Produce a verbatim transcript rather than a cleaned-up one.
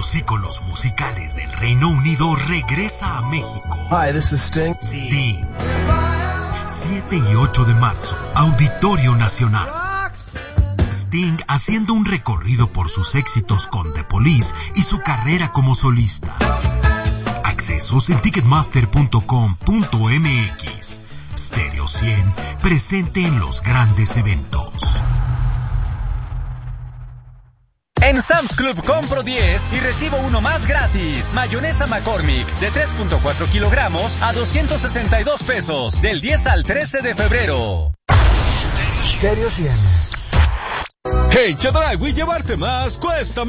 los íconos musicales del Reino Unido regresa a México. Hi, this is Sting. Sting. siete y ocho de marzo, Auditorio Nacional. Sting haciendo un recorrido por sus éxitos con The Police y su carrera como solista. Accesos en ticketmaster punto com punto m x. Stereo cien, presente en los grandes eventos. En Sam's Club compro diez y recibo uno más gratis. Mayonesa McCormick de tres punto cuatro kilogramos a doscientos sesenta y dos pesos. Del diez al trece de febrero. Stereo cien. En Chedraui llevarte más cuesta